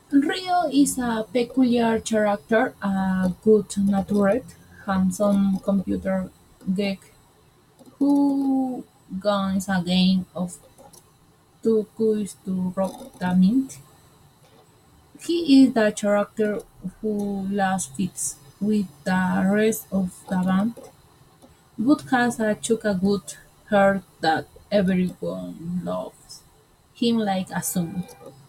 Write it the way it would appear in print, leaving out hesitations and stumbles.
Rio is a peculiar character, a good-natured, handsome computer geek who guns a game of two guys to rob the mint. He is the character who last fits with the rest of the band, but has a good heart that everyone loves him like a son.